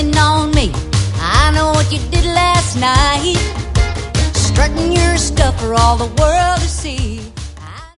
blaming on me. I know what you did last night, strutting your stuff for all the world to see.